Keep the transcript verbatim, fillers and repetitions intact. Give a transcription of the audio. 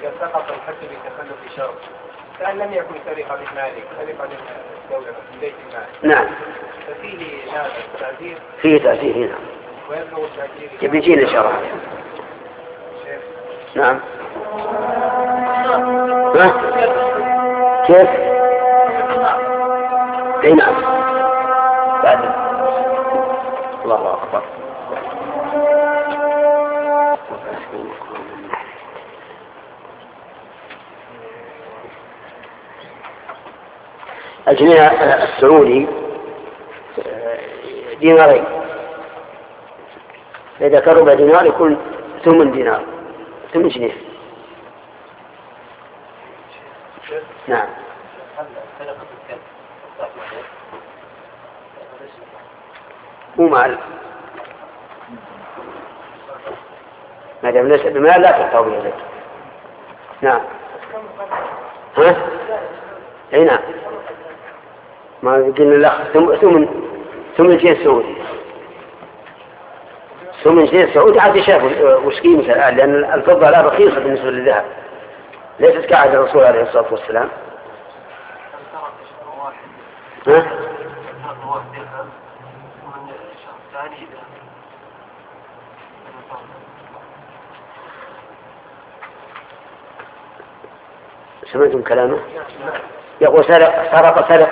إذا سقط الحد بتخلف شرط فإن لم يكن سرقة بالمالك سرقة الدولة من بيت المال. نعم. ففيه هذا التأثير. فيه تأثير هنا. ويبلغ التأثير. يبيجينا شرح. نعم. ها؟ كيف؟ اي نعم. بعد. الله أكبر. الجنيه السعودي دينارين، إذا كان ربع دينار يكون ثمن دينار، ثمن جنيه. نعم. مو مال، ما دام ليس بمال لا تحتوي به يدك. نعم. ها؟ اي نعم. ما قلنا لا ثمن ثمن جنيه سعودي، ثمن جنيه سعودي عاد شافوا وش قيمته الآن، لأن الفضة لا رخيصة بالنسبة للذهب، ليست كعهد الرسول عليه الصلاة والسلام. ها؟ سمعتم كلامه؟ يقول سرق سرق سرق